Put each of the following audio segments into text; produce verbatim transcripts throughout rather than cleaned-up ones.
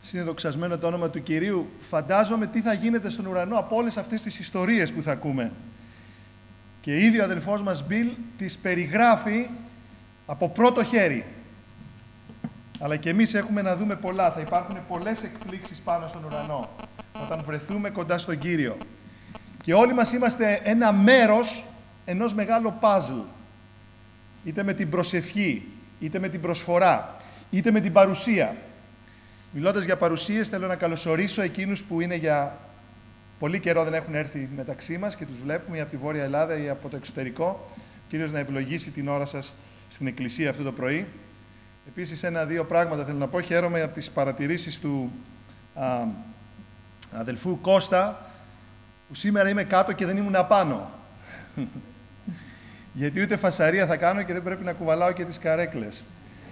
συνεδοξασμένο το όνομα του Κυρίου. Φαντάζομαι τι θα γίνεται στον ουρανό από όλες αυτές τις ιστορίες που θα ακούμε. Και ήδη ο αδελφός μας Μπιλ τις περιγράφει από πρώτο χέρι. Αλλά και εμείς έχουμε να δούμε πολλά. Θα υπάρχουν πολλές εκπλήξεις πάνω στον ουρανό όταν βρεθούμε κοντά στον Κύριο. Και όλοι μας είμαστε ένα μέρος ενός μεγάλου παζλ. Είτε με την προσευχή, είτε με την προσφορά, είτε με την παρουσία. Μιλώντας για παρουσίες, θέλω να καλωσορίσω εκείνους που είναι για πολύ καιρό δεν έχουν έρθει μεταξύ μας και τους βλέπουμε ή από τη Βόρεια Ελλάδα ή από το εξωτερικό. Ο Κύριος να ευλογήσει την ώρα σας στην Εκκλησία αυτό το πρωί. Επίσης, ένα-δύο πράγματα θέλω να πω. Χαίρομαι από τις παρατηρήσεις του α, αδελφού Κώστα, που σήμερα είμαι κάτω και δεν ήμουν απάνω. Γιατί ούτε φασαρία θα κάνω και δεν πρέπει να κουβαλάω και τις καρέκλες.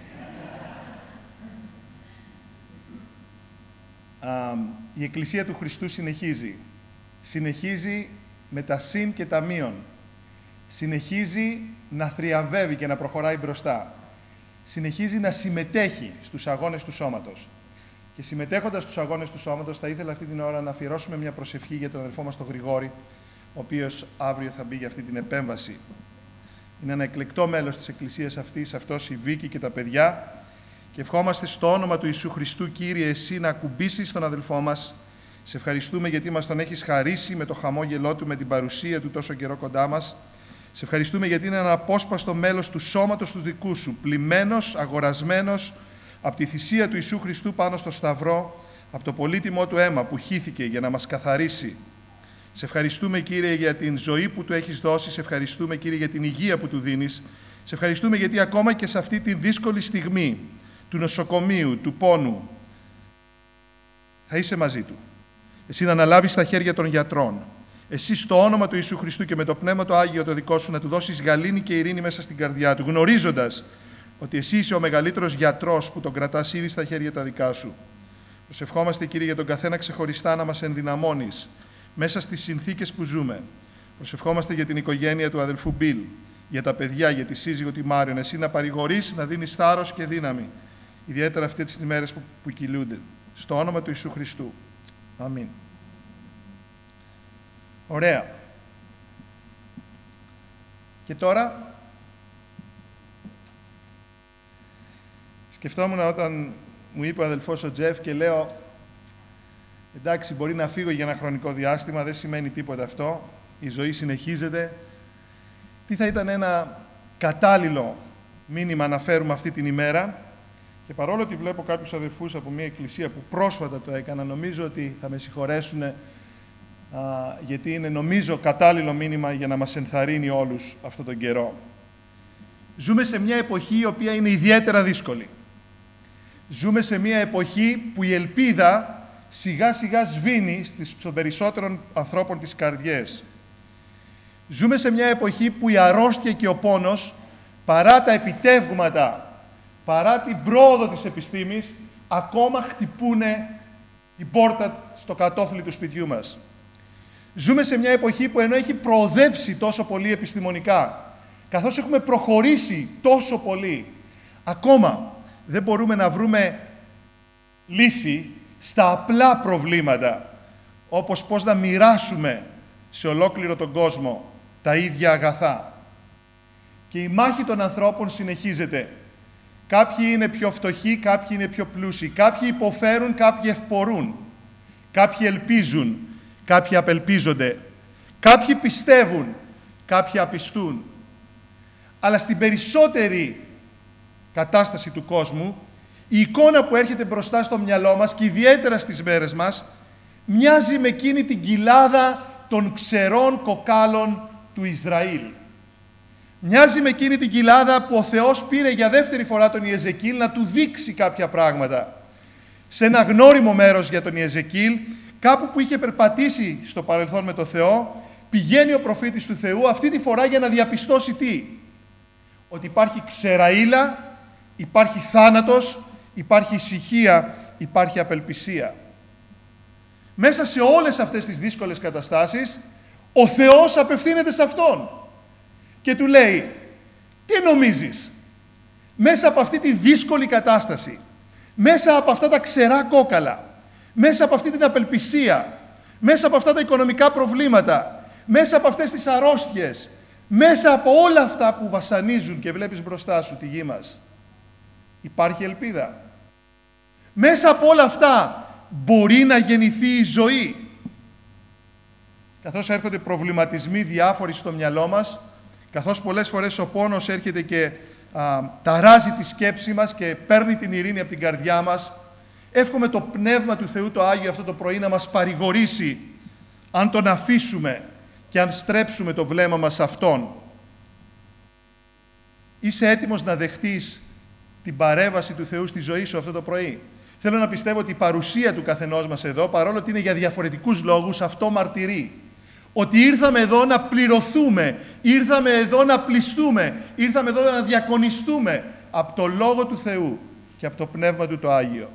Α, η Εκκλησία του Χριστού συνεχίζει. Συνεχίζει με τα συν και τα μείον. Συνεχίζει να θριαμβεύει και να προχωράει μπροστά. Συνεχίζει να συμμετέχει στους αγώνες του σώματος. Και συμμετέχοντας στους αγώνες του σώματος, θα ήθελα αυτή την ώρα να αφιερώσουμε μια προσευχή για τον αδελφό μας τον Γρηγόρη, ο οποίος αύριο θα μπει για αυτή την επέμβαση. Είναι ένα εκλεκτό μέλος της Εκκλησίας αυτής, αυτός η Βίκη και τα παιδιά. Και ευχόμαστε στο όνομα του Ιησού Χριστού, Κύριε, εσύ να ακουμπήσεις τον αδελφό μας. Σε ευχαριστούμε γιατί μας τον έχεις χαρίσει με το χαμόγελό του, με την παρουσία του τόσο καιρό κοντά μας. Σε ευχαριστούμε γιατί είναι ένα απόσπαστο μέλος του σώματος του δικού σου, πλημμένος, αγορασμένος από τη θυσία του Ιησού Χριστού πάνω στο Σταυρό, από το πολύτιμό του αίμα που χύθηκε για να μας καθαρίσει. Σε ευχαριστούμε, Κύριε, για την ζωή που του έχεις δώσει. Σε ευχαριστούμε, Κύριε, για την υγεία που του δίνεις. Σε ευχαριστούμε γιατί ακόμα και σε αυτή τη δύσκολη στιγμή του νοσοκομείου, του πόνου, θα είσαι μαζί του. Εσύ να αναλάβεις τα χέρια των γιατρών. Εσύ στο όνομα του Ιησού Χριστού και με το Πνεύμα το Άγιο το δικό σου να του δώσεις γαλήνη και ειρήνη μέσα στην καρδιά του, γνωρίζοντας ότι εσύ είσαι ο μεγαλύτερος γιατρός που τον κρατάς ήδη στα χέρια τα δικά σου. Προσευχόμαστε, Κύριε, για τον καθένα ξεχωριστά να μας ενδυναμώνεις μέσα στις συνθήκες που ζούμε. Προσευχόμαστε για την οικογένεια του αδελφού Μπιλ, για τα παιδιά, για τη σύζυγο τη Μάριον. Εσύ να παρηγορείς, να δίνεις θάρρος και δύναμη, ιδιαίτερα αυτές τις μέρες που, που κυλούνται. Στο όνομα του Ιησού Χριστού. Αμήν. Ωραία. Και τώρα, σκεφτόμουν όταν μου είπε ο αδελφός ο Τζεφ και λέω εντάξει, μπορεί να φύγω για ένα χρονικό διάστημα, δεν σημαίνει τίποτα αυτό, η ζωή συνεχίζεται. Τι θα ήταν ένα κατάλληλο μήνυμα να φέρουμε αυτή την ημέρα. Και παρόλο ότι βλέπω κάποιους αδελφούς από μια εκκλησία που πρόσφατα το έκανα, νομίζω ότι θα με συγχωρέσουν, α, γιατί είναι νομίζω κατάλληλο μήνυμα για να μας ενθαρρύνει όλους αυτόν τον καιρό. Ζούμε σε μια εποχή η οποία είναι ιδιαίτερα δύσκολη. Ζούμε σε μια εποχή που η ελπίδα σιγά σιγά σβήνει στις περισσότερων ανθρώπων τις καρδιές. Ζούμε σε μια εποχή που η αρρώστια και ο πόνος, παρά τα επιτεύγματα, παρά την πρόοδο της επιστήμης, ακόμα χτυπούνε την πόρτα στο κατόφλι του σπιτιού μας. Ζούμε σε μια εποχή που ενώ έχει προοδέψει τόσο πολύ επιστημονικά, καθώς έχουμε προχωρήσει τόσο πολύ, ακόμα δεν μπορούμε να βρούμε λύση στα απλά προβλήματα, όπως πώς να μοιράσουμε σε ολόκληρο τον κόσμο τα ίδια αγαθά. Και η μάχη των ανθρώπων συνεχίζεται. Κάποιοι είναι πιο φτωχοί, κάποιοι είναι πιο πλούσιοι. Κάποιοι υποφέρουν, κάποιοι ευπορούν. Κάποιοι ελπίζουν, κάποιοι απελπίζονται. Κάποιοι πιστεύουν, κάποιοι απιστούν. Αλλά στην περισσότερη κατάσταση του κόσμου, η εικόνα που έρχεται μπροστά στο μυαλό μας και ιδιαίτερα στις μέρες μας, μοιάζει με εκείνη την κοιλάδα των ξερών κοκάλων του Ισραήλ. Μοιάζει με εκείνη την κοιλάδα που ο Θεός πήρε για δεύτερη φορά τον Ιεζεκίλ να του δείξει κάποια πράγματα. Σε ένα γνώριμο μέρος για τον Ιεζεκίλ, κάπου που είχε περπατήσει στο παρελθόν με τον Θεό, πηγαίνει ο προφήτης του Θεού αυτή τη φορά για να διαπιστώσει τι? Ότι υπάρχει ξεραΐλα, υπάρχει θάνατος, υπάρχει ησυχία, υπάρχει απελπισία. Μέσα σε όλες αυτές τις δύσκολες καταστάσεις, ο Θεός απευθύνεται σε Αυτόν και του λέει, τι νομίζεις, μέσα από αυτή τη δύσκολη κατάσταση, μέσα από αυτά τα ξερά κόκαλα, μέσα από αυτή την απελπισία, μέσα από αυτά τα οικονομικά προβλήματα, μέσα από αυτές τις αρρώστιες, μέσα από όλα αυτά που βασανίζουν και βλέπεις μπροστά σου τη γη μας, υπάρχει ελπίδα. Μέσα από όλα αυτά μπορεί να γεννηθεί η ζωή. Καθώς έρχονται προβληματισμοί διάφοροι στο μυαλό μας, καθώς πολλές φορές ο πόνος έρχεται και α, ταράζει τη σκέψη μας και παίρνει την ειρήνη από την καρδιά μας, εύχομαι το Πνεύμα του Θεού το Άγιο αυτό το πρωί να μας παρηγορήσει, αν τον αφήσουμε και αν στρέψουμε το βλέμμα μας σε Αυτόν. Είσαι έτοιμος να δεχτείς την παρέμβαση του Θεού στη ζωή σου αυτό το πρωί? Θέλω να πιστεύω ότι η παρουσία του καθενός μας εδώ, παρόλο ότι είναι για διαφορετικούς λόγους, αυτό μαρτυρεί. Ότι ήρθαμε εδώ να πληρωθούμε, ήρθαμε εδώ να πληστούμε, ήρθαμε εδώ να διακονιστούμε από το Λόγο του Θεού και από το Πνεύμα του το Άγιο.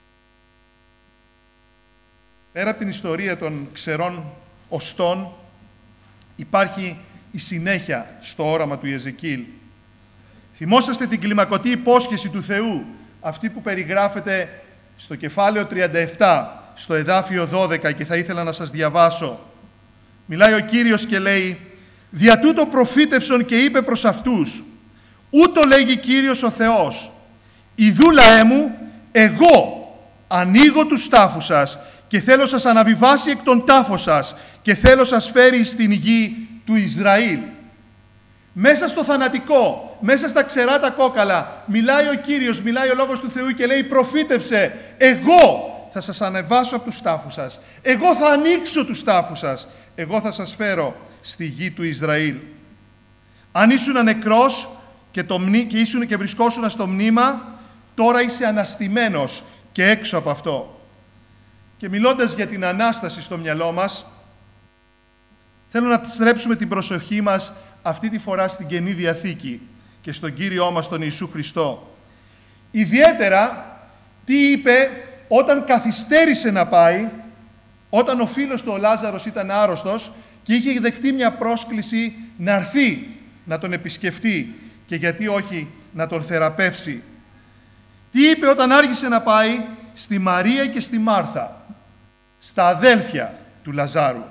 Πέρα από την ιστορία των ξερών οστών, υπάρχει η συνέχεια στο όραμα του Ιεζεκίηλ. Θυμόσαστε την κλιμακωτή υπόσχεση του Θεού, αυτή που περιγράφεται στο κεφάλαιο τριάντα επτά, στο εδάφιο δώδεκα, και θα ήθελα να σας διαβάσω. Μιλάει ο Κύριος και λέει: «Δια τούτο προφήτευσον και είπε προς αυτούς, ούτω λέγει Κύριος ο Θεός, ιδού λαέ μου, εγώ ανοίγω τους τάφους σας και θέλω σας αναβιβάσει εκ των τάφων σας και θέλω σας φέρει στην γη του Ισραήλ». Μέσα στο θανατικό, μέσα στα ξερά τα κόκαλα, μιλάει ο Κύριος, μιλάει ο Λόγος του Θεού και λέει: «Προφήτευσε, εγώ θα σας ανεβάσω από τους τάφους σας, εγώ θα ανοίξω τους τάφους σας, εγώ θα σας φέρω στη γη του Ισραήλ». Αν ήσουν νεκρός και, το μνή, και, ήσουν και βρισκόσουν στο μνήμα, τώρα είσαι αναστημένος και έξω από αυτό. Και μιλώντας για την Ανάσταση στο μυαλό μας, θέλω να στρέψουμε την προσοχή μας αυτή τη φορά στην Καινή Διαθήκη και στον Κύριό μας τον Ιησού Χριστό. Ιδιαίτερα, τι είπε όταν καθυστέρησε να πάει, όταν ο φίλος του ο Λάζαρος ήταν άρρωστος και είχε δεχτεί μια πρόσκληση να έρθει να τον επισκεφτεί και γιατί όχι να τον θεραπεύσει. Τι είπε όταν άργησε να πάει στη Μαρία και στη Μάρθα, στα αδέλφια του Λαζάρου.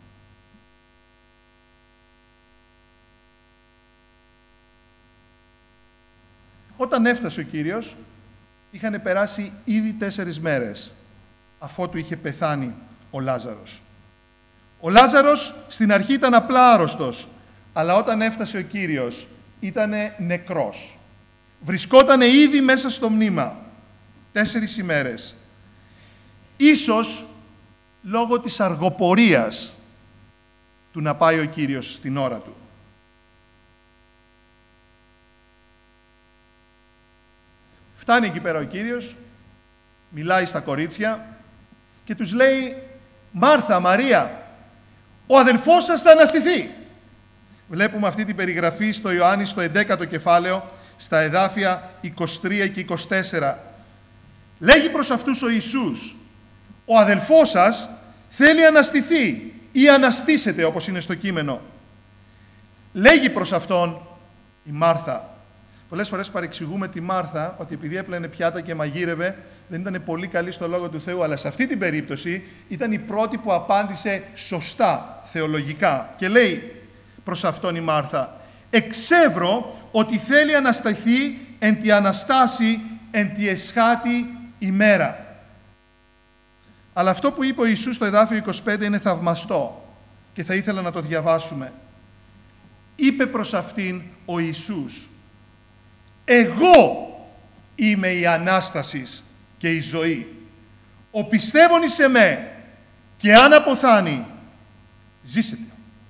Όταν έφτασε ο Κύριος, είχαν περάσει ήδη τέσσερις μέρες αφότου είχε πεθάνει ο Λάζαρος. Ο Λάζαρος στην αρχή ήταν απλά άρρωστος, αλλά όταν έφτασε ο Κύριος ήταν νεκρός. Βρισκόταν ήδη μέσα στο μνήμα τέσσερις ημέρες. Ίσως λόγω της αργοπορίας του να πάει ο Κύριος στην ώρα του. Φτάνει εκεί πέρα ο Κύριος, μιλάει στα κορίτσια και τους λέει: «Μάρθα, Μαρία, ο αδελφός σας θα αναστηθεί». Βλέπουμε αυτή την περιγραφή στο Ιωάννη στο έντεκατο κεφάλαιο, στα εδάφια είκοσι τρία και είκοσι τέσσερα. Λέγει προς αυτούς ο Ιησούς: «Ο αδελφός σας θέλει αναστηθεί ή αναστήσετε», όπως είναι στο κείμενο. Λέγει προς αυτόν η Μάρθα. Πολλές φορές παρεξηγούμε τη Μάρθα ότι επειδή έπλαινε πιάτα και μαγείρευε δεν ήταν πολύ καλή στο Λόγο του Θεού, αλλά σε αυτή την περίπτωση ήταν η πρώτη που απάντησε σωστά θεολογικά. Και λέει προς αυτόν η Μάρθα: «Εξεύρω ότι θέλει ανασταθεί εν τη Αναστάση εν τη εσχάτη ημέρα». Αλλά αυτό που είπε ο Ιησούς στο εδάφιο είκοσι πέντε είναι θαυμαστό και θα ήθελα να το διαβάσουμε. Είπε προς αυτήν ο Ιησούς: «Εγώ είμαι η Ανάστασης και η ζωή. Ο πιστεύων εις εμέ και αν αποθάνει, ζήσετε».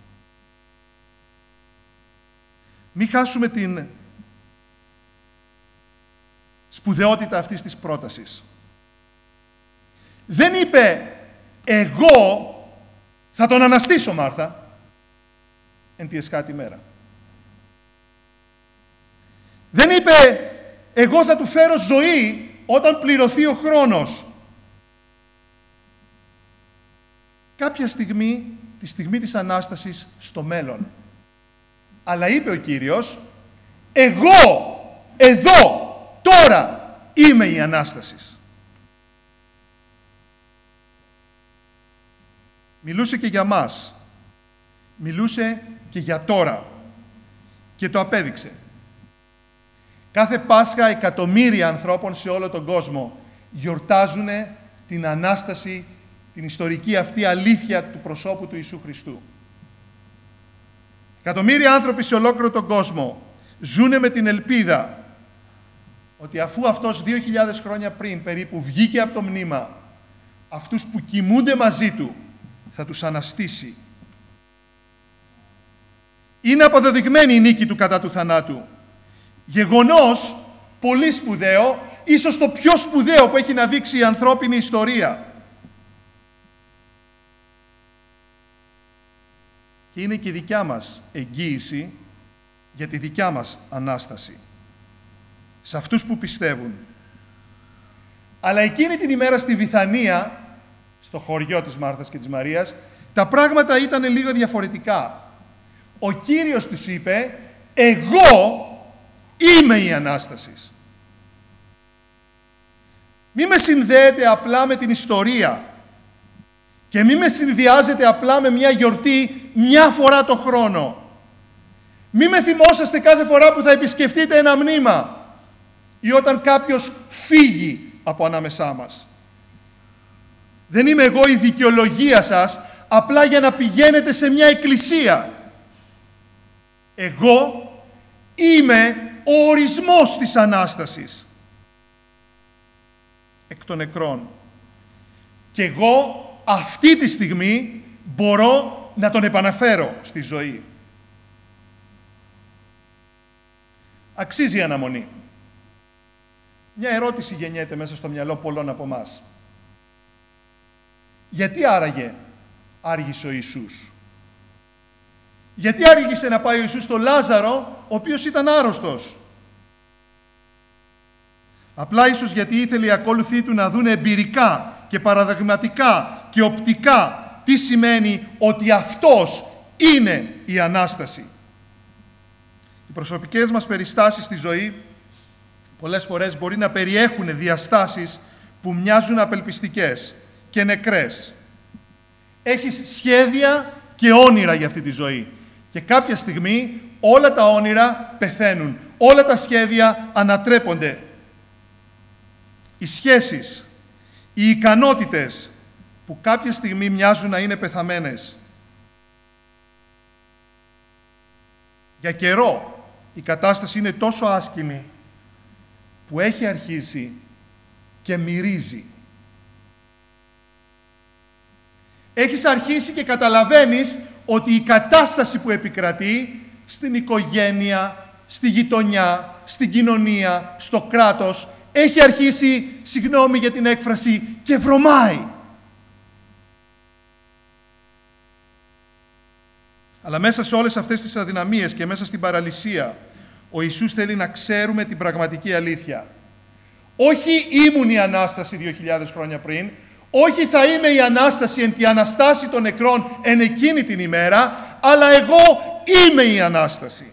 Μην χάσουμε την σπουδαιότητα αυτής της πρότασης. Δεν είπε «εγώ θα τον αναστήσω, Μάρθα, εν τη εσχάτη μέρα». Δεν είπε «εγώ θα του φέρω ζωή όταν πληρωθεί ο χρόνος». Κάποια στιγμή, τη στιγμή της Ανάστασης στο μέλλον. Αλλά είπε ο Κύριος «εγώ, εδώ, τώρα είμαι η Ανάστασης». Μιλούσε και για μας. Μιλούσε και για τώρα. Και το απέδειξε. Κάθε Πάσχα εκατομμύρια ανθρώπων σε όλο τον κόσμο γιορτάζουν την Ανάσταση, την ιστορική αυτή αλήθεια του προσώπου του Ιησού Χριστού. Εκατομμύρια άνθρωποι σε ολόκληρο τον κόσμο ζουνε με την ελπίδα ότι αφού αυτός δύο χιλιάδες χρόνια πριν περίπου βγήκε από το μνήμα, αυτούς που κοιμούνται μαζί του θα τους αναστήσει. Είναι αποδεδειγμένη η νίκη του κατά του θανάτου. Γεγονός πολύ σπουδαίο, ίσως το πιο σπουδαίο που έχει να δείξει η ανθρώπινη ιστορία. Και είναι και η δικιά μας εγγύηση για τη δικιά μας Ανάσταση. Σε αυτούς που πιστεύουν. Αλλά εκείνη την ημέρα στη Βιθανία, στο χωριό της Μάρθας και της Μαρίας, τα πράγματα ήταν λίγο διαφορετικά. Ο Κύριος τους είπε, εγώ είμαι η Ανάσταση. Μη με συνδέετε απλά με την ιστορία και μη με συνδυάζετε απλά με μια γιορτή μια φορά το χρόνο. Μη με θυμόσαστε κάθε φορά που θα επισκεφτείτε ένα μνήμα ή όταν κάποιος φύγει από ανάμεσά μας. Δεν είμαι εγώ η δικαιολογία σας απλά για να πηγαίνετε σε μια εκκλησία. Εγώ είμαι ο ορισμός της Ανάστασης εκ των νεκρών. Και εγώ αυτή τη στιγμή μπορώ να τον επαναφέρω στη ζωή. Αξίζει η αναμονή. Μια ερώτηση γεννιέται μέσα στο μυαλό πολλών από εμάς. Γιατί άραγε άργησε ο Ιησούς? Γιατί άργησε να πάει ο Ιησούς στο Λάζαρο, ο οποίος ήταν άρρωστος? Απλά ίσως γιατί ήθελε οι ακόλουθοί του να δουν εμπειρικά και παραδειγματικά και οπτικά τι σημαίνει ότι αυτός είναι η Ανάσταση. Οι προσωπικές μας περιστάσεις στη ζωή πολλές φορές μπορεί να περιέχουν διαστάσεις που μοιάζουν απελπιστικές και νεκρές. Έχεις σχέδια και όνειρα για αυτή τη ζωή. Και κάποια στιγμή όλα τα όνειρα πεθαίνουν. Όλα τα σχέδια ανατρέπονται. Οι σχέσεις, οι ικανότητες που κάποια στιγμή μοιάζουν να είναι πεθαμένες. Για καιρό η κατάσταση είναι τόσο άσκημη που έχει αρχίσει και μυρίζει. Έχεις αρχίσει και καταλαβαίνεις ότι η κατάσταση που επικρατεί στην οικογένεια, στη γειτονιά, στην κοινωνία, στο κράτος, έχει αρχίσει, συγγνώμη για την έκφραση, και βρωμάει. Αλλά μέσα σε όλες αυτές τις αδυναμίες και μέσα στην παραλυσία, ο Ιησούς θέλει να ξέρουμε την πραγματική αλήθεια. Όχι ήμουν η Ανάσταση δύο χιλιάδες χρόνια πριν, όχι θα είμαι η Ανάσταση εν τη Αναστάση των νεκρών εν εκείνη την ημέρα, αλλά εγώ είμαι η Ανάσταση.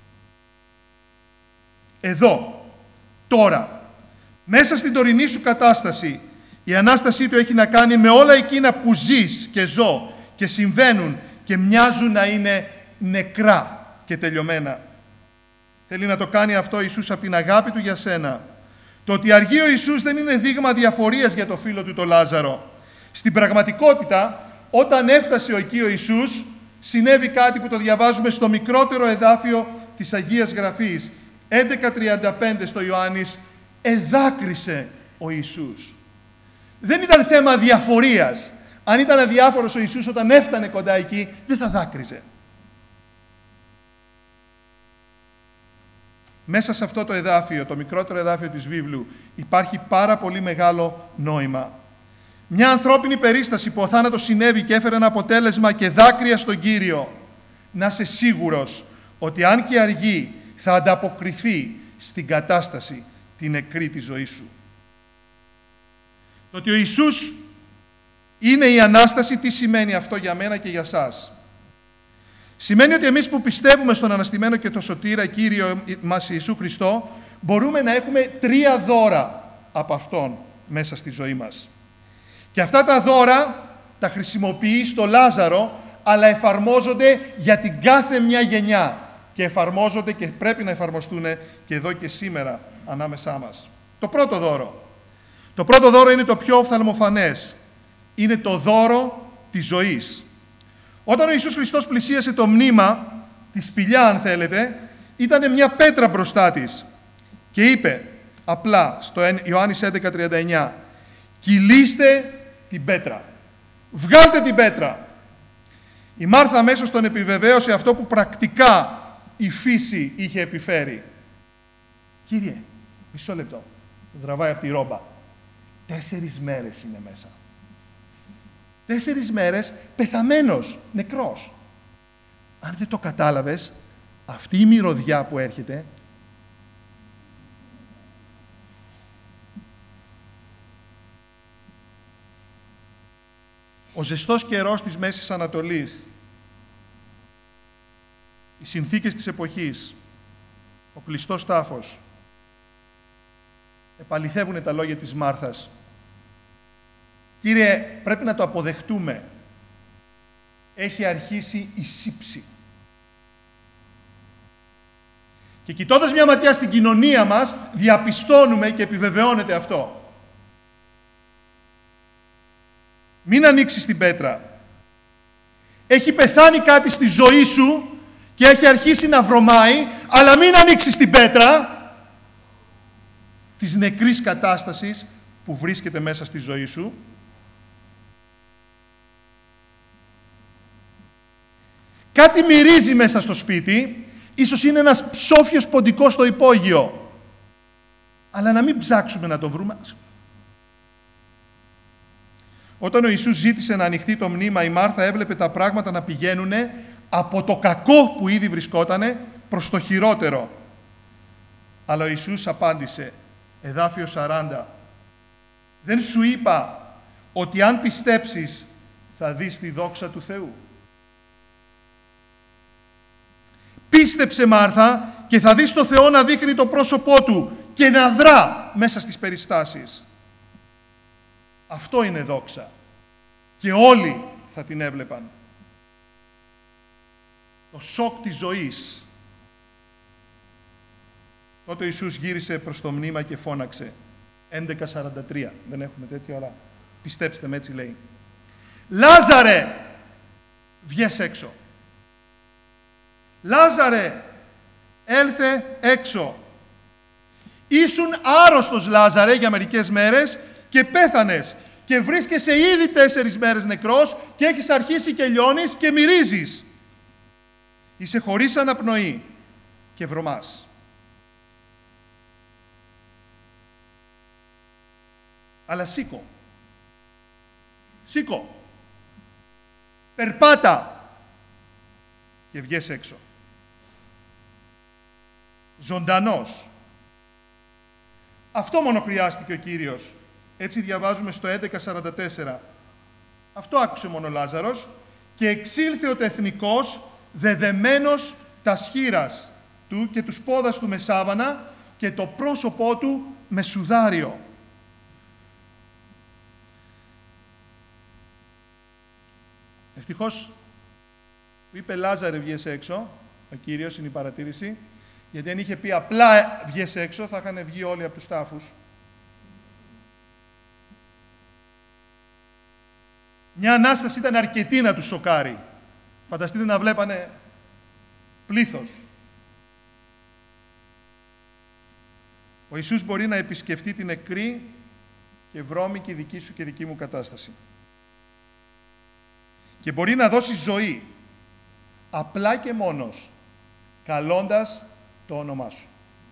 Εδώ, τώρα, μέσα στην τωρινή σου κατάσταση, η Ανάστασή του έχει να κάνει με όλα εκείνα που ζεις και ζω και συμβαίνουν και μοιάζουν να είναι νεκρά και τελειωμένα. Θέλει να το κάνει αυτό ο Ιησούς από την αγάπη του για σένα. Το ότι αργεί ο Ιησούς δεν είναι δείγμα διαφορίας για το φίλο του το Λάζαρο. Στην πραγματικότητα, όταν έφτασε εκεί ο Ιησούς, συνέβη κάτι που το διαβάζουμε στο μικρότερο εδάφιο της Αγίας Γραφής. έντεκα τριάντα πέντε στο Ιωάννης, εδάκρυσε ο Ιησούς. Δεν ήταν θέμα διαφορίας. Αν ήταν αδιάφορος ο Ιησούς όταν έφτανε κοντά εκεί, δεν θα δάκρυζε. Μέσα σε αυτό το εδάφιο, το μικρότερο εδάφιο της βίβλου, υπάρχει πάρα πολύ μεγάλο νόημα. Μια ανθρώπινη περίσταση που ο θάνατος συνέβη και έφερε ένα αποτέλεσμα και δάκρυα στον Κύριο. Να είσαι σίγουρος ότι αν και αργεί θα ανταποκριθεί στην κατάσταση την νεκρή της ζωής σου. Το ότι ο Ιησούς είναι η Ανάσταση, τι σημαίνει αυτό για μένα και για σας? Σημαίνει ότι εμείς που πιστεύουμε στον αναστημένο και το σωτήρα Κύριο μας Ιησού Χριστό, μπορούμε να έχουμε τρία δώρα από Αυτόν μέσα στη ζωή μας. Και αυτά τα δώρα τα χρησιμοποιεί στο Λάζαρο, αλλά εφαρμόζονται για την κάθε μια γενιά και εφαρμόζονται και πρέπει να εφαρμοστούν και εδώ και σήμερα ανάμεσά μας. Το πρώτο δώρο. Το πρώτο δώρο είναι το πιο οφθαλμοφανές. Είναι το δώρο της ζωής. Όταν ο Ιησούς Χριστός πλησίασε το μνήμα, τη σπηλιά αν θέλετε, ήταν μια πέτρα μπροστά της και είπε απλά στο Ιωάννης έντεκα τριάντα εννιά, κυλήστε την πέτρα. Βγάλτε την πέτρα. Η Μάρθα αμέσως τον επιβεβαίωσε αυτό που πρακτικά η φύση είχε επιφέρει. Κύριε, μισό λεπτό. Τραβάει από τη ρόμπα. Τέσσερις μέρες είναι μέσα. Τέσσερις μέρες πεθαμένος, νεκρός. Αν δεν το κατάλαβες, αυτή η μυρωδιά που έρχεται, ο ζεστός καιρός της Μέσης Ανατολής, οι συνθήκες της εποχής, ο κλειστός τάφος, επαληθεύουν τα λόγια της Μάρθας. Κύριε, πρέπει να το αποδεχτούμε. Έχει αρχίσει η σύψη. Και κοιτώντας μια ματιά στην κοινωνία μας, διαπιστώνουμε και επιβεβαιώνεται αυτό. Μην ανοίξεις την πέτρα. Έχει πεθάνει κάτι στη ζωή σου και έχει αρχίσει να βρωμάει, αλλά μην ανοίξεις την πέτρα της νεκρής κατάστασης που βρίσκεται μέσα στη ζωή σου. Κάτι μυρίζει μέσα στο σπίτι, ίσως είναι ένας ψόφιος ποντικός στο υπόγειο. Αλλά να μην ψάξουμε να το βρούμε. Όταν ο Ιησούς ζήτησε να ανοιχτεί το μνήμα, η Μάρθα έβλεπε τα πράγματα να πηγαίνουν από το κακό που ήδη βρισκότανε προς το χειρότερο. Αλλά ο Ιησούς απάντησε, εδάφιο σαράντα, δεν σου είπα ότι αν πιστέψεις θα δεις τη δόξα του Θεού. Πίστεψε Μάρθα και θα δεις το Θεό να δείχνει το πρόσωπό Του και να δρά μέσα στις περιστάσεις. Αυτό είναι δόξα. Και όλοι θα την έβλεπαν. Το σοκ της ζωής. Τότε ο Ιησούς γύρισε προς το μνήμα και φώναξε. έντεκα σαράντα τρία. Δεν έχουμε τέτοιο, αλλά πιστέψτε με, έτσι λέει. Λάζαρε, βγες έξω. Λάζαρε, έλθε έξω. Ήσουν άρρωστος, Λάζαρε, για μερικές μέρες και πέθανες και βρίσκεσαι ήδη τέσσερις μέρες νεκρός και έχεις αρχίσει και λιώνεις και μυρίζεις. Είσαι χωρίς αναπνοή και βρωμάς. Αλλά σήκω. Σήκω. Περπάτα και βγες έξω. Ζωντανός. Αυτό μόνο χρειάστηκε ο Κύριος. Έτσι διαβάζουμε στο έντεκα σαράντα τέσσερα. Αυτό άκουσε μόνο ο Λάζαρος και εξήλθε ο τεθνικός δεδεμένος τα σχήρας του και τους πόδας του με σάβανα και το πρόσωπό του με σουδάριο. Ευτυχώς που είπε Λάζαρε βγες έξω, ο Κύριος είναι η παρατήρηση, γιατί αν είχε πει απλά βγες έξω θα είχαν βγει όλοι από τους τάφους. Μια Ανάσταση ήταν αρκετή να τους σοκάρει. Φανταστείτε να βλέπανε πλήθος. Ο Ιησούς μπορεί να επισκεφτεί την νεκρή και βρώμικη δική σου και δική μου κατάσταση. Και μπορεί να δώσει ζωή, απλά και μόνος, καλώντας το όνομά σου.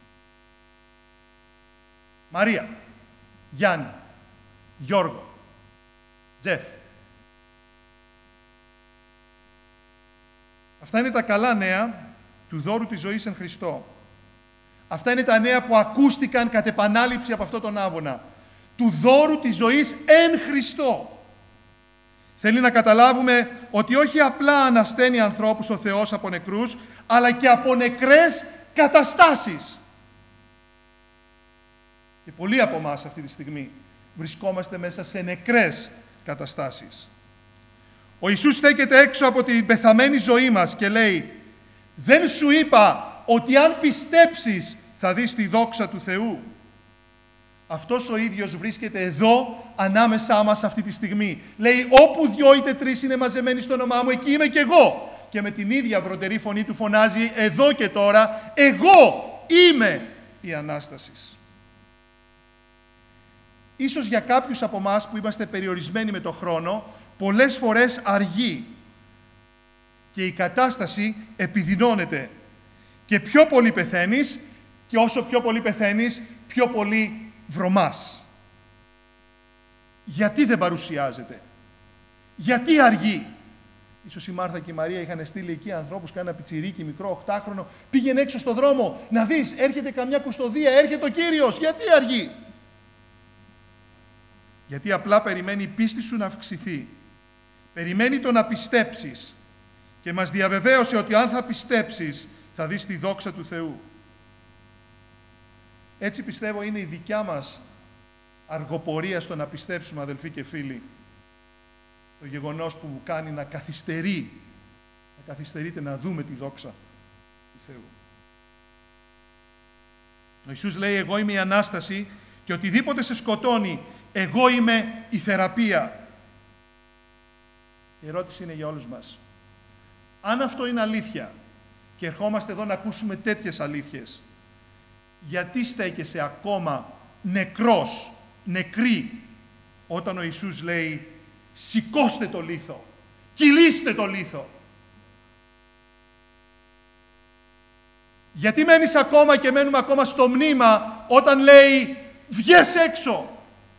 Μαρία, Γιάννη, Γιώργο, Τζεφ. Αυτά είναι τα καλά νέα του δώρου της ζωής εν Χριστώ. Αυτά είναι τα νέα που ακούστηκαν κατ' επανάληψη από αυτό τον άβονα. Του δώρου της ζωής εν Χριστώ. Θέλει να καταλάβουμε ότι όχι απλά ανασταίνει ανθρώπους ο Θεός από νεκρούς, αλλά και από νεκρές καταστάσεις. Και πολλοί από εμάς αυτή τη στιγμή βρισκόμαστε μέσα σε νεκρές καταστάσεις. Ο Ιησούς στέκεται έξω από την πεθαμένη ζωή μας και λέει «Δεν σου είπα ότι αν πιστέψεις θα δεις τη δόξα του Θεού». Αυτός ο ίδιος βρίσκεται εδώ ανάμεσά μας αυτή τη στιγμή. Λέει «Όπου δυο είτε τρεις είναι μαζεμένοι στο όνομά μου, εκεί είμαι κι εγώ». Και με την ίδια βροντερή φωνή του φωνάζει εδώ και τώρα «Εγώ είμαι η Ανάσταση». Ίσως για κάποιους από εμάς που είμαστε περιορισμένοι με το χρόνο, πολλές φορές αργεί και η κατάσταση επιδεινώνεται. Και πιο πολύ πεθαίνεις και όσο πιο πολύ πεθαίνεις, πιο πολύ βρωμάς. Γιατί δεν παρουσιάζεται? Γιατί αργεί? Ίσως η Μάρθα και η Μαρία είχαν στείλει εκεί ανθρώπους, κάνα πιτσιρίκι μικρό, οκτάχρονο, πήγαινε έξω στο δρόμο να δεις, έρχεται καμιά κουστοδία, έρχεται ο Κύριος. Γιατί αργεί? Γιατί απλά περιμένει η πίστη σου να αυξηθεί. Περιμένει το να πιστέψεις. Και μας διαβεβαίωσε ότι αν θα πιστέψεις, θα δεις τη δόξα του Θεού. Έτσι πιστεύω είναι η δικιά μας αργοπορία στο να πιστέψουμε, αδελφοί και φίλοι. Το γεγονός που μου κάνει να καθυστερεί, να καθυστερείτε να δούμε τη δόξα του Θεού. Ο Ιησούς λέει «Εγώ είμαι η Ανάσταση και οτιδήποτε σε σκοτώνει, εγώ είμαι η θεραπεία». Η ερώτηση είναι για όλους μας. Αν αυτό είναι αλήθεια και ερχόμαστε εδώ να ακούσουμε τέτοιες αλήθειες, γιατί στέκεσαι ακόμα νεκρός, νεκρή, όταν ο Ιησούς λέει «Σηκώστε το λίθο, κυλήστε το λίθο». Γιατί μένεις ακόμα και μένουμε ακόμα στο μνήμα όταν λέει «Βγες έξω».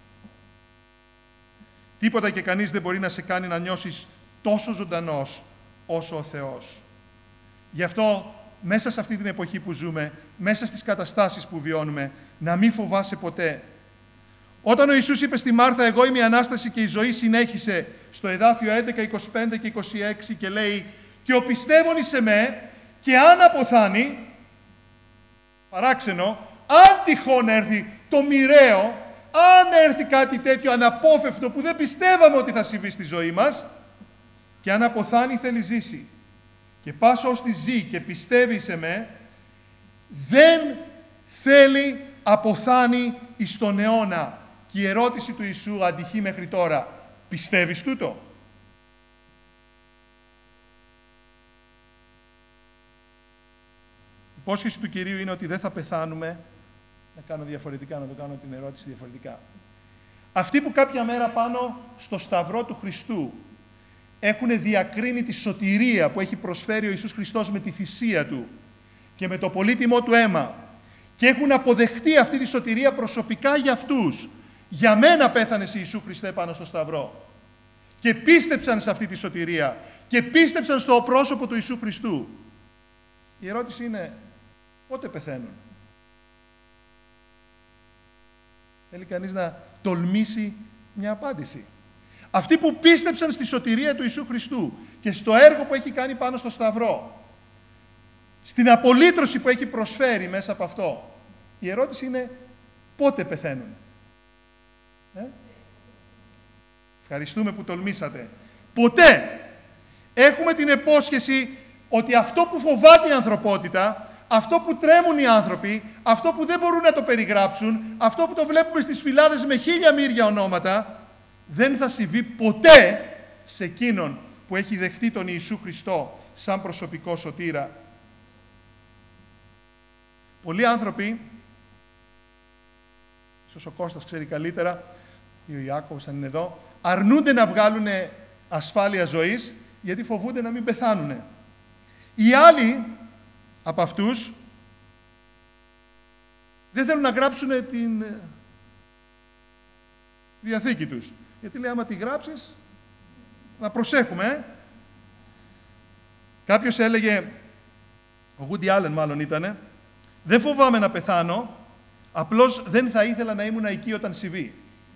Τίποτα και κανείς δεν μπορεί να σε κάνει να νιώσεις τόσο ζωντανός όσο ο Θεός. Γι' αυτό μέσα σε αυτή την εποχή που ζούμε, μέσα στις καταστάσεις που βιώνουμε, να μην φοβάσαι ποτέ. Όταν ο Ιησούς είπε στη Μάρθα «Εγώ είμαι η Ανάσταση και η ζωή», συνέχισε στο εδάφιο έντεκα, είκοσι πέντε και είκοσι έξι και λέει «Και ο πιστεύων εις εμέ και αν αποθάνει», παράξενο, αν τυχόν έρθει το μοιραίο, αν έρθει κάτι τέτοιο αναπόφευκτο που δεν πιστεύαμε ότι θα συμβεί στη ζωή μας, και αν αποθάνει θέλει ζήσει. Και πας ως τη ζει και πιστεύει σε με, δεν θέλει αποθάνει εις τον αιώνα. Και η ερώτηση του Ιησού αντυχεί μέχρι τώρα. Πιστεύεις τούτο? Η υπόσχεση του Κυρίου είναι ότι δεν θα πεθάνουμε. Να κάνω διαφορετικά, να το κάνω την ερώτηση διαφορετικά. Αυτοί που κάποια μέρα πάνω στο σταυρό του Χριστού έχουν διακρίνει τη σωτηρία που έχει προσφέρει ο Ιησούς Χριστός με τη θυσία Του και με το πολύτιμό Του αίμα και έχουν αποδεχτεί αυτή τη σωτηρία προσωπικά για αυτούς. Για μένα πέθανες Ιησού Χριστέ πάνω στο σταυρό. Και πίστεψαν σε αυτή τη σωτηρία και πίστεψαν στο πρόσωπο του Ιησού Χριστού. Η ερώτηση είναι, πότε πεθαίνουν? Θέλει κανείς να τολμήσει μια απάντηση. Αυτοί που πίστεψαν στη σωτηρία του Ιησού Χριστού και στο έργο που έχει κάνει πάνω στο σταυρό, στην απολύτρωση που έχει προσφέρει μέσα από αυτό, η ερώτηση είναι πότε πεθαίνουν? Ε? Ευχαριστούμε που τολμήσατε. Ποτέ. Έχουμε την υπόσχεση ότι αυτό που φοβάται η ανθρωπότητα, αυτό που τρέμουν οι άνθρωποι, αυτό που δεν μπορούν να το περιγράψουν, αυτό που το βλέπουμε στις φυλάδες με χίλια μύρια ονόματα, δεν θα συμβεί ποτέ σε εκείνον που έχει δεχτεί τον Ιησού Χριστό σαν προσωπικό σωτήρα. Πολλοί άνθρωποι, ίσως ο Κώστας ξέρει καλύτερα, ή ο Ιάκωβος αν είναι εδώ, αρνούνται να βγάλουν ασφάλεια ζωής γιατί φοβούνται να μην πεθάνουν. Οι άλλοι από αυτούς δεν θέλουν να γράψουν την διαθήκη τους. Γιατί λέει, άμα τη γράψεις, να προσέχουμε. Ε? Κάποιος έλεγε, ο Woody Allen μάλλον ήτανε, δεν φοβάμαι να πεθάνω, απλώς δεν θα ήθελα να ήμουν εκεί όταν συμβεί.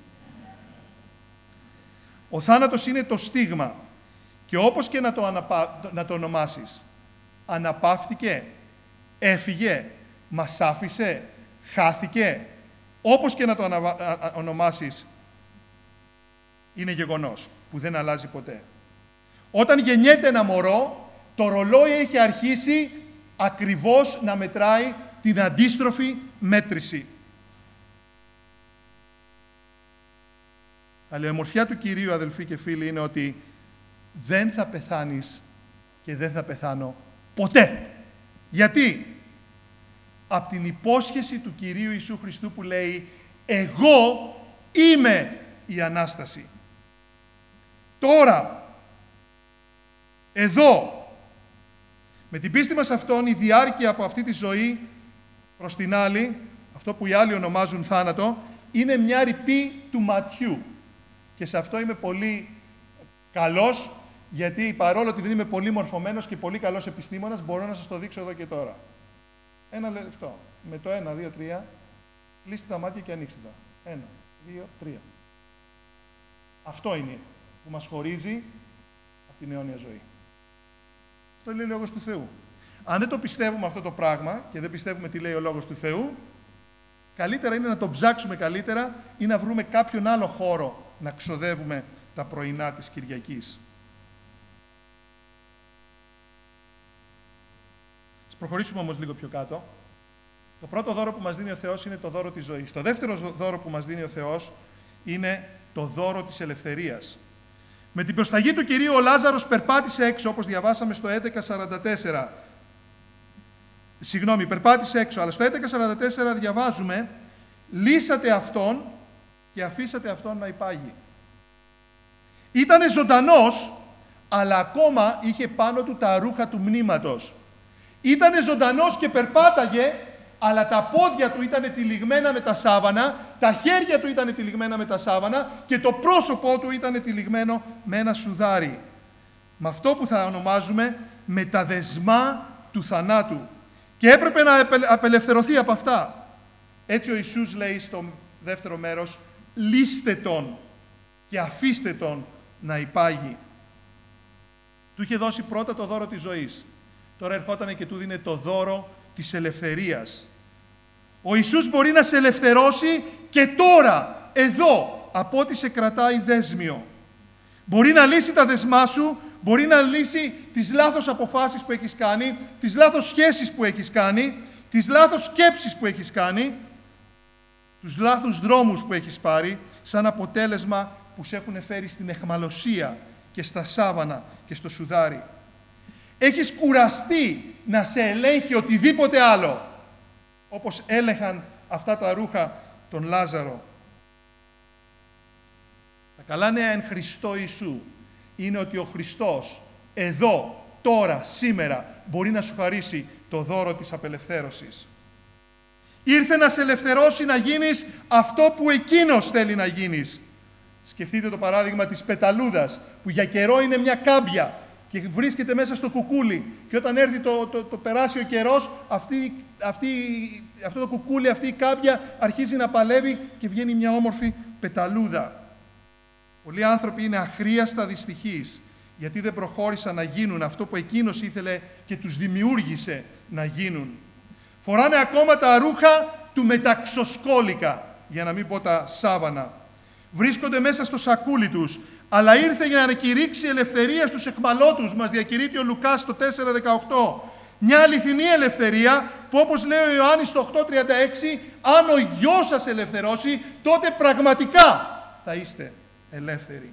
Ο θάνατος είναι το στίγμα και όπως και να το, αναπα... να το ονομάσεις, αναπαύτηκε, έφυγε, μας άφησε, χάθηκε, όπως και να το ανα... ονομάσεις, είναι γεγονός που δεν αλλάζει ποτέ. Όταν γεννιέται ένα μωρό, το ρολόι έχει αρχίσει ακριβώς να μετράει την αντίστροφη μέτρηση. Αλλά η ομορφιά του Κυρίου, αδελφοί και φίλοι, είναι ότι δεν θα πεθάνεις και δεν θα πεθάνω ποτέ. Γιατί? Από την υπόσχεση του Κυρίου Ιησού Χριστού που λέει «Εγώ είμαι η Ανάσταση». Τώρα, εδώ, με την πίστη μας αυτόν, η διάρκεια από αυτή τη ζωή προς την άλλη, αυτό που οι άλλοι ονομάζουν θάνατο, είναι μια ρηπή του ματιού. Και σε αυτό είμαι πολύ καλός, γιατί παρόλο ότι δεν είμαι πολύ μορφωμένος και πολύ καλός επιστήμονας, μπορώ να σας το δείξω εδώ και τώρα. Ένα λεπτό. Με το ένα, δύο, τρία, κλείστε τα μάτια και ανοίξτε τα. Ένα, δύο, τρία. Αυτό είναι που μας χωρίζει από την αιώνια ζωή. Αυτό λέει ο Λόγος του Θεού. Αν δεν το πιστεύουμε αυτό το πράγμα και δεν πιστεύουμε τι λέει ο Λόγος του Θεού, καλύτερα είναι να το ψάξουμε καλύτερα ή να βρούμε κάποιον άλλο χώρο να ξοδεύουμε τα πρωινά της Κυριακής. Ας προχωρήσουμε όμως λίγο πιο κάτω. Το πρώτο δώρο που μας δίνει ο Θεός είναι το δώρο της ζωής. Το δεύτερο δώρο που μας δίνει ο Θεός είναι το δώρο της ελευθερίας. Με την προσταγή του Κυρίου ο Λάζαρος περπάτησε έξω, όπως διαβάσαμε στο έντεκα σαράντα τέσσερα. Συγγνώμη, περπάτησε έξω, αλλά στο έντεκα σαράντα τέσσερα διαβάζουμε «Λύσατε αυτόν και αφήσατε αυτόν να υπάγει». Ήτανε ζωντανός, αλλά ακόμα είχε πάνω του τα ρούχα του μνήματος. Ήτανε ζωντανός και περπάταγε, αλλά τα πόδια του ήταν τυλιγμένα με τα σάβανα, τα χέρια του ήταν τυλιγμένα με τα σάβανα και το πρόσωπό του ήταν τυλιγμένο με ένα σουδάρι. Με αυτό που θα ονομάζουμε με τα δεσμά του θανάτου. Και έπρεπε να απελευθερωθεί από αυτά. Έτσι ο Ιησούς λέει στο δεύτερο μέρος, λύστε τον και αφήστε τον να υπάγει. Του είχε δώσει πρώτα το δώρο της ζωής. Τώρα ερχότανε και του δίνε το δώρο της ελευθερίας. Ο Ιησούς μπορεί να σε ελευθερώσει και τώρα, εδώ, από ό,τι σε κρατάει δέσμιο. Μπορεί να λύσει τα δεσμά σου, μπορεί να λύσει τις λάθος αποφάσεις που έχεις κάνει, τις λάθος σχέσεις που έχεις κάνει, τις λάθος σκέψεις που έχεις κάνει, τους λάθους δρόμους που έχεις πάρει, σαν αποτέλεσμα που σε έχουν φέρει στην αιχμαλωσία και στα σάβανα και στο σουδάρι. Έχεις κουραστεί να σε ελέγχει οτιδήποτε άλλο, όπως έλεγχαν αυτά τα ρούχα τον Λάζαρο. Τα καλά νέα εν Χριστώ Ιησού είναι ότι ο Χριστός εδώ, τώρα, σήμερα μπορεί να σου χαρίσει το δώρο της απελευθέρωσης. Ήρθε να σε ελευθερώσει να γίνεις αυτό που Εκείνος θέλει να γίνεις. Σκεφτείτε το παράδειγμα της πεταλούδας, που για καιρό είναι μια κάμπια και βρίσκεται μέσα στο κουκούλι. Και όταν έρθει το, το, το περάσει ο καιρός, αυτή, αυτή, αυτό το κουκούλι, αυτή η κάμπια αρχίζει να παλεύει και βγαίνει μια όμορφη πεταλούδα. Πολλοί άνθρωποι είναι αχρίαστα δυστυχείς, γιατί δεν προχώρησαν να γίνουν αυτό που Εκείνος ήθελε και τους δημιούργησε να γίνουν. Φοράνε ακόμα τα ρούχα του μεταξοσκόλικα, για να μην πω τα σάβανα. Βρίσκονται μέσα στο σακούλι τους, αλλά ήρθε για να κηρύξει ελευθερία στους εχμαλώτους, μας διακηρύττει ο Λουκάς στο τέσσερα δεκαοκτώ. Μια αληθινή ελευθερία που, όπως λέει ο Ιωάννης στο οκτώ τριάντα έξι, αν ο Υιός σας ελευθερώσει, τότε πραγματικά θα είστε ελεύθεροι.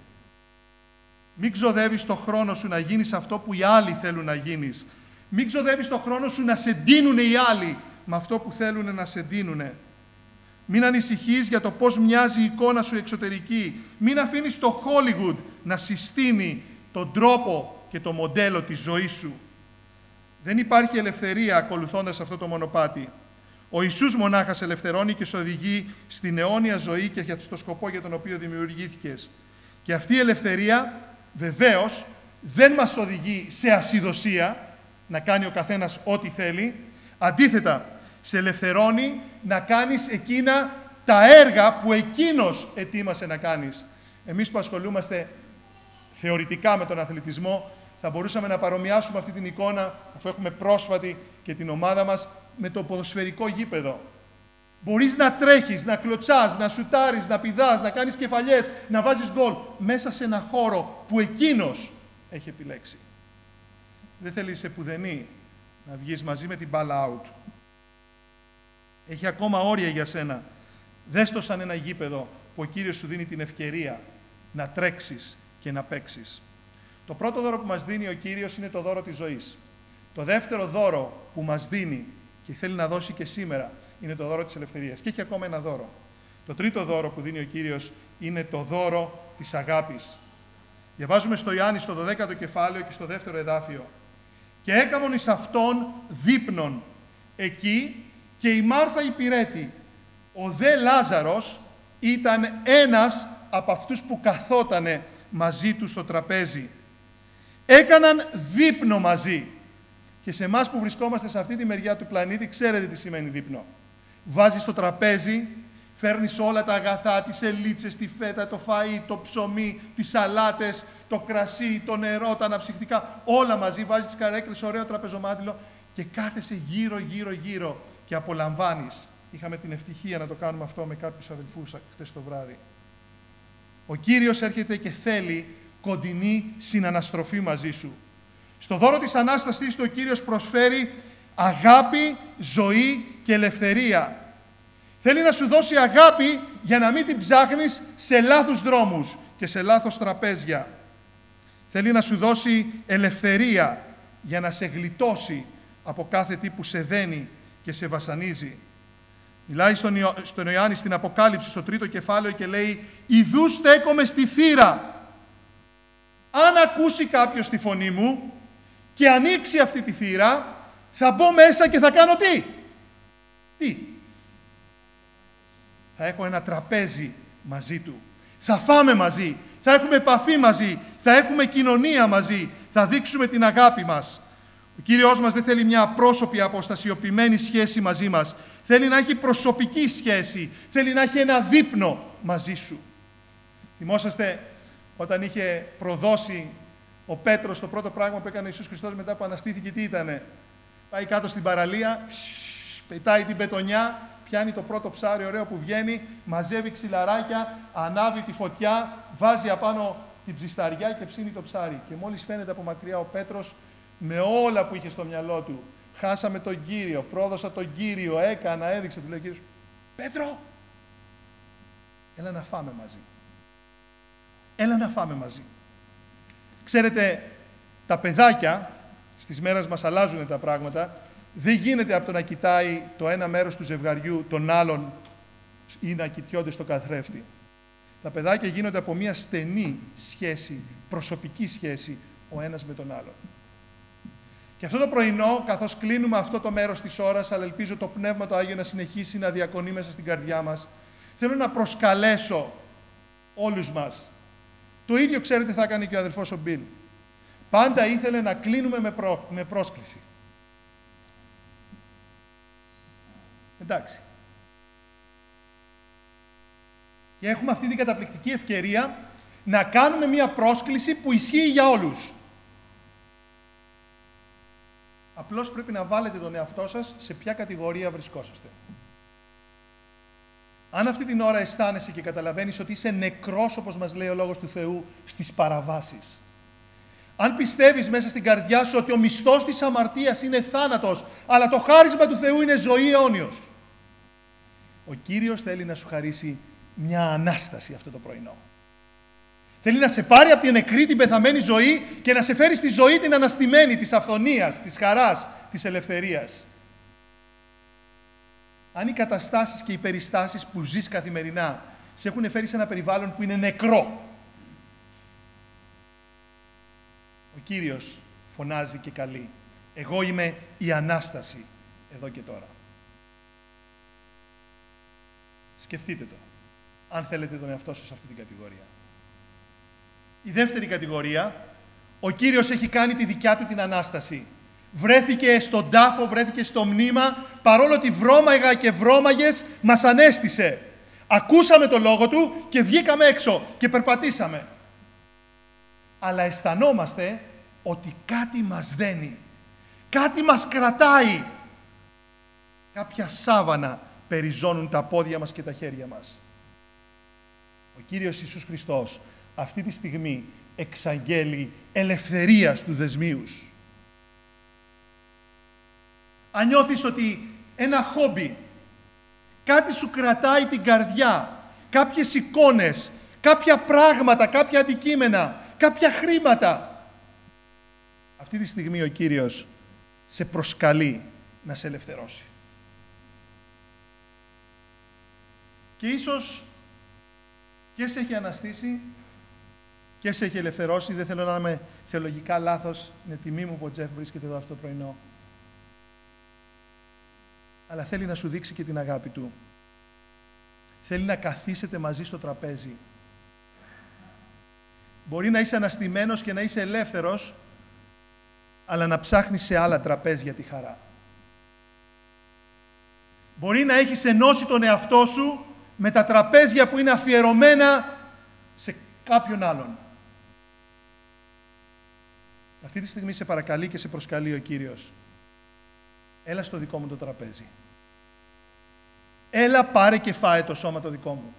Μην ξοδεύεις το χρόνο σου να γίνεις αυτό που οι άλλοι θέλουν να γίνεις. Μην ξοδεύεις το χρόνο σου να σε ντύνουνε οι άλλοι με αυτό που θέλουν να σε ντύνουνε. Μην ανησυχείς για το πώς μοιάζει η εικόνα σου εξωτερική. Μην αφήνεις το Hollywood να συστήνει τον τρόπο και το μοντέλο της ζωής σου. Δεν υπάρχει ελευθερία ακολουθώντας αυτό το μονοπάτι. Ο Ιησούς μονάχα σε ελευθερώνει και σε οδηγεί στην αιώνια ζωή και για το σκοπό για τον οποίο δημιουργήθηκες. Και αυτή η ελευθερία βεβαίως δεν μας οδηγεί σε ασυδοσία, να κάνει ο καθένας ό,τι θέλει. Αντίθετα, σε ελευθερώνει να κάνεις εκείνα τα έργα που Εκείνος ετοίμασε να κάνεις. Εμείς που ασχολούμαστε θεωρητικά με τον αθλητισμό, θα μπορούσαμε να παρομοιάσουμε αυτή την εικόνα, αφού έχουμε πρόσφατη και την ομάδα μας, με το ποδοσφαιρικό γήπεδο. Μπορείς να τρέχεις, να κλωτσάς, να σουτάρεις, να πηδάς, να κάνεις κεφαλιές, να βάζεις γκολ μέσα σε ένα χώρο που Εκείνος έχει επιλέξει. Δεν θέλει σε πουδενή να βγεις μαζί με την μπάλα out. Έχει ακόμα όρια για σένα. Δες το σαν ένα γήπεδο που ο Κύριος σου δίνει την ευκαιρία να τρέξεις και να παίξεις. Το πρώτο δώρο που μας δίνει ο Κύριος είναι το δώρο της ζωής. Το δεύτερο δώρο που μας δίνει και θέλει να δώσει και σήμερα είναι το δώρο της ελευθερίας. Και έχει ακόμα ένα δώρο. Το τρίτο δώρο που δίνει ο Κύριος είναι το δώρο της αγάπης. Διαβάζουμε στο Ιωάννη στο δωδέκατο κεφάλαιο και στο δεύτερο εδάφιο. «Και έκαμον εις αυτόν δείπνον εκεί και η Μάρθα υπηρέτη. Ο δε Λάζαρος ήταν ένας από αυτούς που καθότανε μαζί του στο τραπέζι». Έκαναν δείπνο μαζί. Και σε εμάς που βρισκόμαστε σε αυτή τη μεριά του πλανήτη, ξέρετε τι σημαίνει δείπνο. Βάζεις στο τραπέζι, φέρνεις όλα τα αγαθά, τις ελίτσες, τη φέτα, το φαΐ, το ψωμί, τις σαλάτες, το κρασί, το νερό, τα αναψυκτικά, όλα μαζί, βάζεις τις καρέκλες, ωραίο τραπεζομάντιλο και κάθεσαι γύρω, γύρω, γύρω και απολαμβάνεις. Είχαμε την ευτυχία να το κάνουμε αυτό με κάποιους αδελφούς χτες το βράδυ. Ο Κύριος έρχεται και θέλει κοντινή συναναστροφή μαζί σου. Στο δώρο της Ανάστασης του ο Κύριος προσφέρει αγάπη, ζωή και ελευθερία. Θέλει να σου δώσει αγάπη για να μην την ψάχνεις σε λάθους δρόμους και σε λάθος τραπέζια. Θέλει να σου δώσει ελευθερία για να σε γλιτώσει από κάθε τι που σε δένει και σε βασανίζει. Μιλάει στον, Ιω... στον Ιωάννη στην Αποκάλυψη, στο τρίτο κεφάλαιο και λέει «Ιδού στέκομαι στη θύρα. Αν ακούσει κάποιος τη φωνή μου και ανοίξει αυτή τη θύρα, θα μπω μέσα και θα κάνω τι. Τι. Θα έχω ένα τραπέζι μαζί του. Θα φάμε μαζί. Θα έχουμε επαφή μαζί. Θα έχουμε κοινωνία μαζί. Θα δείξουμε την αγάπη μας. Ο Κύριος μας δεν θέλει μια απρόσωπη, αποστασιοποιημένη σχέση μαζί μας. Θέλει να έχει προσωπική σχέση. Θέλει να έχει ένα δείπνο μαζί σου. Θυμόσαστε όταν είχε προδώσει ο Πέτρος το πρώτο πράγμα που έκανε ο Ιησούς Χριστός μετά που αναστήθηκε, τι ήτανε? Πάει κάτω στην παραλία, πετάει την πετονιά, πιάνει το πρώτο ψάρι ωραίο που βγαίνει, μαζεύει ξυλαράκια, ανάβει τη φωτιά, βάζει απάνω την ψισταριά και ψήνει το ψάρι. Και μόλις φαίνεται από μακριά ο Πέτρος, με όλα που είχε στο μυαλό του, χάσαμε τον Κύριο, πρόδωσα τον Κύριο, έκανα, έδειξε, του λέει ο Κύριος, Πέτρο, έλα να φάμε μαζί. Έλα να φάμε μαζί. Ξέρετε, τα παιδάκια, στις μέρες μας αλλάζουν τα πράγματα, δεν γίνεται από το να κοιτάει το ένα μέρος του ζευγαριού τον άλλον ή να κοιτιόνται στο καθρέφτη. Τα παιδάκια γίνονται από μια στενή σχέση, προσωπική σχέση, ο ένας με τον άλλον. Και αυτό το πρωινό, καθώς κλείνουμε αυτό το μέρος της ώρας, αλλά ελπίζω το Πνεύμα το Άγιο να συνεχίσει να διακονεί μέσα στην καρδιά μας, θέλω να προσκαλέσω όλους μας. Το ίδιο, ξέρετε, θα έκανε και ο αδελφός ο Μπιλ. Πάντα ήθελε να κλείνουμε με, προ... με πρόσκληση. Εντάξει. Και έχουμε αυτή την καταπληκτική ευκαιρία να κάνουμε μία πρόσκληση που ισχύει για όλους. Απλώς πρέπει να βάλετε τον εαυτό σας σε ποια κατηγορία βρισκόσαστε. Αν αυτή την ώρα αισθάνεσαι και καταλαβαίνεις ότι είσαι νεκρός, όπως μας λέει ο Λόγος του Θεού, στις παραβάσεις. Αν πιστεύεις μέσα στην καρδιά σου ότι ο μισθός της αμαρτίας είναι θάνατος, αλλά το χάρισμα του Θεού είναι ζωή αιώνιος. Ο Κύριος θέλει να σου χαρίσει μια Ανάσταση αυτό το πρωινό. Θέλει να σε πάρει από την νεκρή, την πεθαμένη ζωή και να σε φέρει στη ζωή την αναστημένη, της αυθονίας, της χαράς, της ελευθερίας. Αν οι καταστάσεις και οι περιστάσεις που ζεις καθημερινά σε έχουν φέρει σε ένα περιβάλλον που είναι νεκρό, ο Κύριος φωνάζει και καλεί. Εγώ είμαι η Ανάσταση εδώ και τώρα. Σκεφτείτε το, αν θέλετε τον εαυτό σας σε αυτή την κατηγορία. Η δεύτερη κατηγορία, ο Κύριος έχει κάνει τη δικιά του την Ανάσταση. Βρέθηκε στον τάφο, βρέθηκε στο μνήμα, παρόλο ότι βρώμαγα και βρώμαγες, μας ανέστησε. Ακούσαμε το λόγο του και βγήκαμε έξω και περπατήσαμε. Αλλά αισθανόμαστε ότι κάτι μας δένει, κάτι μας κρατάει. Κάποια σάβανα περιζώνουν τα πόδια μας και τα χέρια μας. Ο Κύριος Ιησούς Χριστός αυτή τη στιγμή εξαγγέλει ελευθερίας του δεσμίους. Αν νιώθεις ότι ένα χόμπι, κάτι σου κρατάει την καρδιά, κάποιες εικόνες, κάποια πράγματα, κάποια αντικείμενα, κάποια χρήματα, αυτή τη στιγμή ο Κύριος σε προσκαλεί να σε ελευθερώσει. Και ίσως και σε έχει αναστήσει και σε έχει ελευθερώσει. Δεν θέλω να είμαι θεολογικά λάθος. Είναι τιμή μου που ο Τζεφ βρίσκεται εδώ αυτό το πρωινό. Αλλά θέλει να σου δείξει και την αγάπη του. Θέλει να καθίσετε μαζί στο τραπέζι. Μπορεί να είσαι αναστημένος και να είσαι ελεύθερος, αλλά να ψάχνεις σε άλλα τραπέζια τη χαρά. Μπορεί να έχεις ενώσει τον εαυτό σου με τα τραπέζια που είναι αφιερωμένα σε κάποιον άλλον. Αυτή τη στιγμή σε παρακαλεί και σε προσκαλεί ο Κύριος. Έλα στο δικό μου το τραπέζι. Έλα πάρε και φάε το σώμα το δικό μου.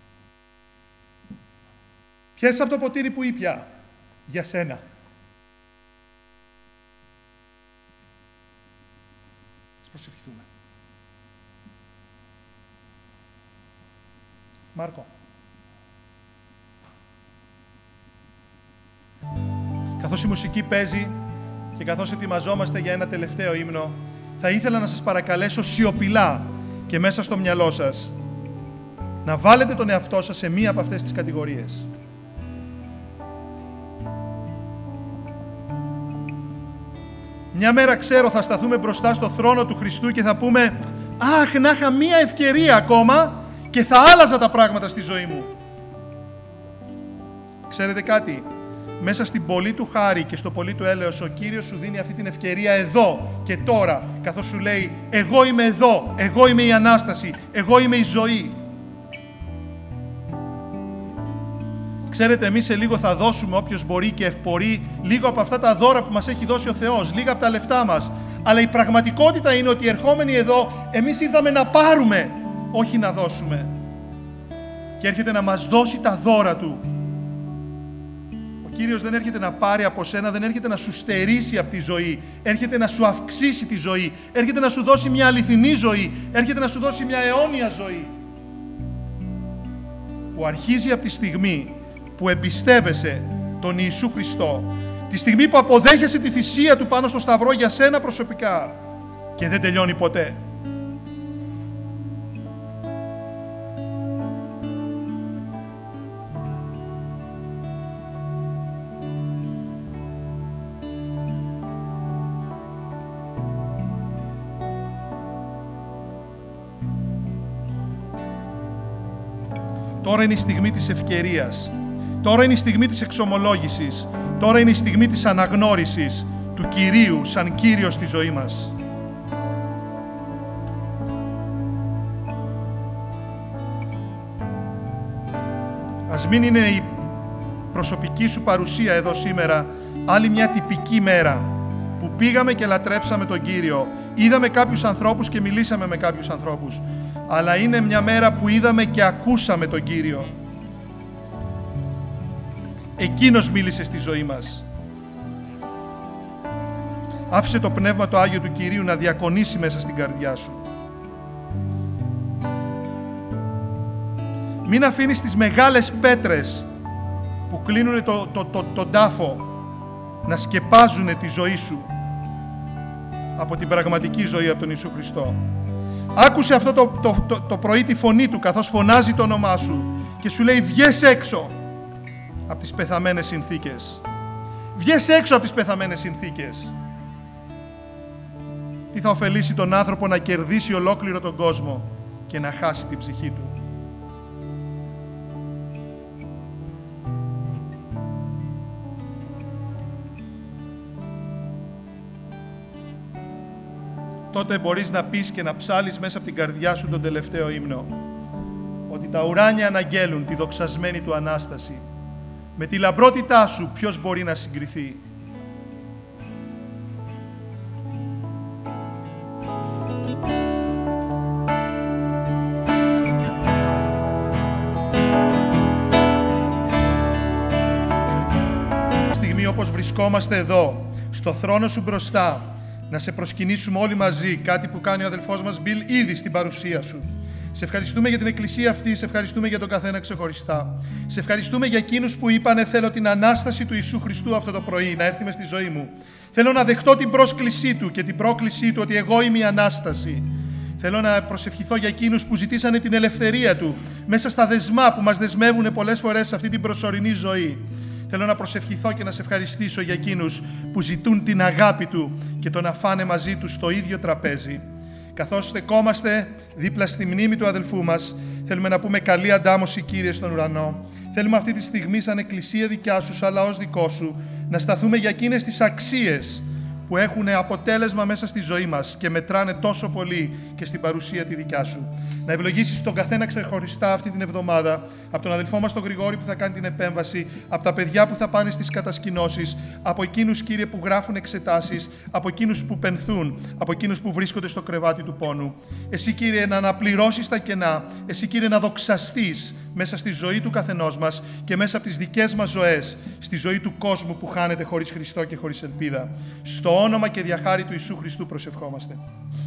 Πιες από το ποτήρι που ήπια. Για σένα. Ας προσευχηθούμε. Μάρκο. Καθώς η μουσική παίζει και καθώς ετοιμαζόμαστε για ένα τελευταίο ύμνο, θα ήθελα να σας παρακαλέσω σιωπηλά και μέσα στο μυαλό σας να βάλετε τον εαυτό σας σε μία από αυτές τις κατηγορίες. Μια μέρα ξέρω θα σταθούμε μπροστά στο θρόνο του Χριστού και θα πούμε «Αχ, να είχα μία ευκαιρία ακόμα και θα άλλαζα τα πράγματα στη ζωή μου». Ξέρετε κάτι, μέσα στην πολύ του χάρη και στο πολύ του έλεος ο Κύριος σου δίνει αυτή την ευκαιρία εδώ και τώρα, καθώς σου λέει «Εγώ είμαι εδώ, εγώ είμαι η Ανάσταση, εγώ είμαι η ζωή». Ξέρετε, εμείς σε λίγο θα δώσουμε, όποιος μπορεί και ευπορεί, λίγο από αυτά τα δώρα που μας έχει δώσει ο Θεός, λίγα από τα λεφτά μας. Αλλά η πραγματικότητα είναι ότι ερχόμενοι εδώ, εμείς ήρθαμε να πάρουμε, όχι να δώσουμε. Και έρχεται να μας δώσει τα δώρα Του. Ο Κύριος δεν έρχεται να πάρει από σένα, δεν έρχεται να σου στερήσει από τη ζωή. Έρχεται να σου αυξήσει τη ζωή. Έρχεται να σου δώσει μια αληθινή ζωή. Έρχεται να σου δώσει μια αιώνια ζωή. Που αρχίζει από τη στιγμή που εμπιστεύεσαι τον Ιησού Χριστό, τη στιγμή που αποδέχεσαι τη θυσία Του πάνω στο σταυρό για σένα προσωπικά και δεν τελειώνει ποτέ. Τώρα είναι η στιγμή της ευκαιρίας. Τώρα είναι η στιγμή της εξομολόγησης. Τώρα είναι η στιγμή της αναγνώρισης του Κυρίου σαν Κύριο στη ζωή μας. Ας μην είναι η προσωπική σου παρουσία εδώ σήμερα άλλη μια τυπική μέρα που πήγαμε και λατρέψαμε τον Κύριο. Είδαμε κάποιους ανθρώπους και μιλήσαμε με κάποιους ανθρώπους. Αλλά είναι μια μέρα που είδαμε και ακούσαμε τον Κύριο. Εκείνος μίλησε στη ζωή μας. Άφησε το Πνεύμα το Άγιο του Κυρίου να διακονήσει μέσα στην καρδιά σου. Μην αφήνεις τις μεγάλες πέτρες που κλείνουν το, το, το, τον τάφο να σκεπάζουν τη ζωή σου από την πραγματική ζωή, από τον Ιησού Χριστό. Άκουσε αυτό το, το, το, το πρωί τη φωνή Του καθώς φωνάζει το όνομά σου και σου λέει βγες έξω από τις πεθαμένες συνθήκες. Βγες έξω από τις πεθαμένες συνθήκες. Τι θα ωφελήσει τον άνθρωπο να κερδίσει ολόκληρο τον κόσμο και να χάσει την ψυχή του. Τότε μπορείς να πεις και να ψάλεις μέσα από την καρδιά σου τον τελευταίο ύμνο ότι τα ουράνια αναγγέλουν τη δοξασμένη Του Ανάσταση. Με τη λαμπρότητά σου ποιος μπορεί να συγκριθεί. όπως βρισκόμαστε εδώ, στο θρόνο σου μπροστά, να σε προσκυνήσουμε όλοι μαζί, κάτι που κάνει ο αδελφός μας Μπιλ ήδη στην παρουσία σου. Σε ευχαριστούμε για την εκκλησία αυτή, σε ευχαριστούμε για τον καθένα ξεχωριστά. Σε ευχαριστούμε για εκείνους που είπανε θέλω την Ανάσταση του Ιησού Χριστού αυτό το πρωί, να έρθει μες στη ζωή μου. Θέλω να δεχτώ την πρόσκλησή του και την πρόκλησή του ότι εγώ είμαι η Ανάσταση. Θέλω να προσευχηθώ για εκείνους που ζητήσανε την ελευθερία του μέσα στα δεσμά που μας δεσμεύουν πολλές φορές σε αυτή την προσωρινή ζωή. Θέλω να προσευχηθώ και να σε ευχαριστήσω για εκείνους που ζητούν την αγάπη του και το να φάνε μαζί του στο ίδιο τραπέζι. Καθώς στεκόμαστε δίπλα στη μνήμη του αδελφού μας, θέλουμε να πούμε καλή αντάμωση, Κύριε, στον ουρανό. Θέλουμε αυτή τη στιγμή, σαν εκκλησία δικιά σου, σαν λαός δικό σου, να σταθούμε για εκείνες τις αξίες που έχουν αποτέλεσμα μέσα στη ζωή μας και μετράνε τόσο πολύ και στην παρουσία τη δικιά σου. Να ευλογήσεις τον καθένα ξεχωριστά αυτή την εβδομάδα, από τον αδελφό μας τον Γρηγόρη που θα κάνει την επέμβαση, από τα παιδιά που θα πάνε στις κατασκηνώσεις, από εκείνους, Κύριε, που γράφουν εξετάσεις, από εκείνους που πενθούν, από εκείνους που βρίσκονται στο κρεβάτι του πόνου. Εσύ, Κύριε, να αναπληρώσεις τα κενά, εσύ, Κύριε, να δοξαστείς μέσα στη ζωή του καθενός μας και μέσα από τις δικές μας ζωές, στη ζωή του κόσμου που χάνεται χωρίς Χριστό και χωρίς ελπίδα. Στο όνομα και διαχάρη του Ιησού Χριστού προσευχόμαστε.